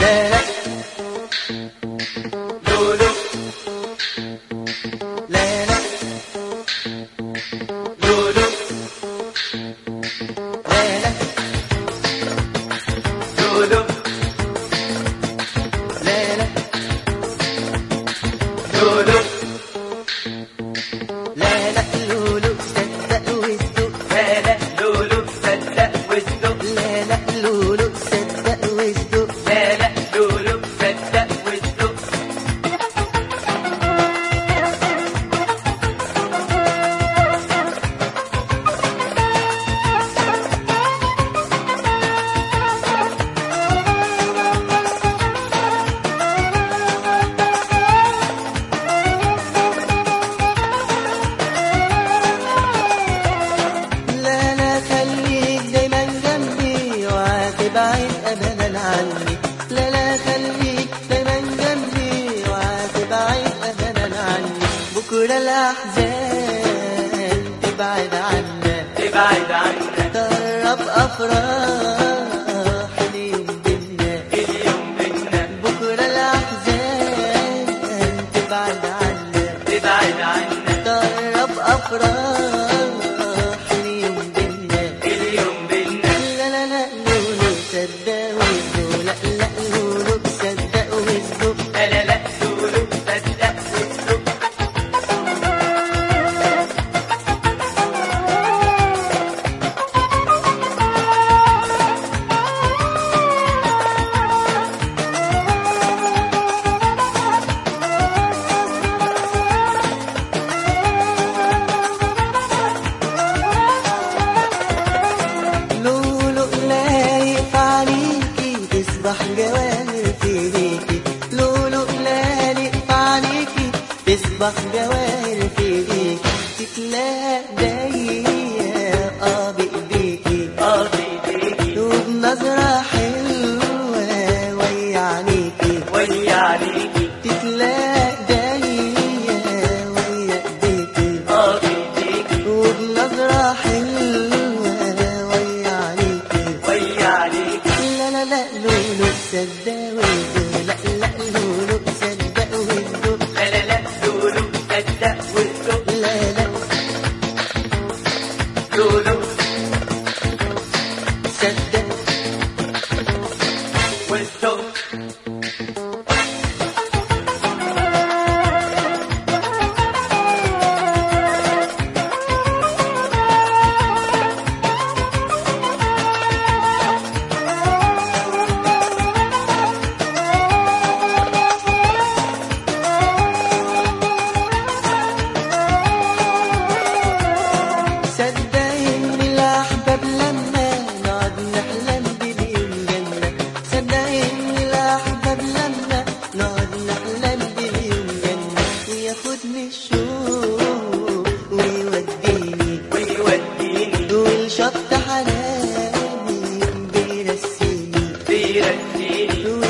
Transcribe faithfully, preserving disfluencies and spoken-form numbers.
بعيد أبدا عني، لا لا خليك دايما جنبي وهتبعد أبدا عني. بكرة الأحزان تبعد عنا تبعد عنا، تقرب أفراح اليوم بينا اليوم بينا. بكرة الأحزان تبعد عنا تبعد عنا، تقرب أفراح اليوم بينا اليوم بينا. لا لا لا لولو صدق وزدو، لا لا لولو صدق وزدو، لا لا لا لولو صدق وزدو. لولو لايق عليكي تصبح جواهر في ايديكي، لولو لايق عليكي تصبح جواهر في ايديكي، تتلاقى ضيقة اه بايديكي اه بايديكي وبنظرة حلوة ويا عينيكي ويا عليكي. تتلاقى ضيقة ويا ايديكي اه بايديكي وبنظرة حلوة ويا عينيكي ويا عليكي. لا لا لا لولو صدق وزدو، لا لا لولو صدق وزدو، لا لا لا لولو صدق وزدو، لا لا لولو صدق وزدو. صدق ان الاحباب لما نقعد نحلم بمليون جنة، صدق ان الاحباب لما نقعد نحلم بمليون جنة، وياخدني الشوق ويوديني ويوديني والشط حناني بيرسيني بيرسيني